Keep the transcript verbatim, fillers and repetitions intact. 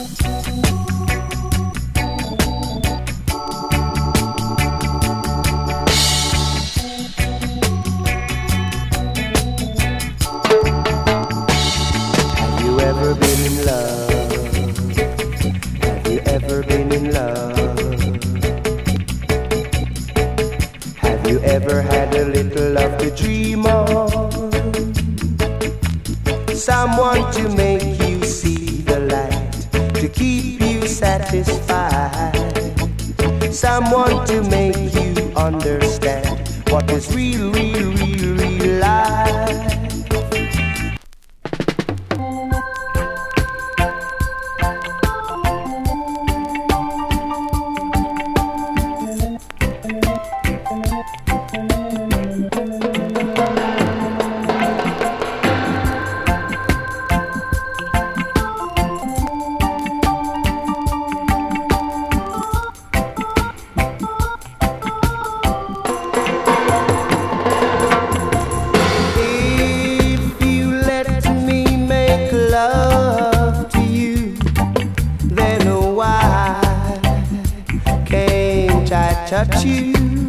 Have you ever been in love? Have you ever been in love? Have you ever had a little love to dream of? Someone to make you see the light, to keep you satisfied. Someone to make you understand what is real, real, real, real life. Touch you.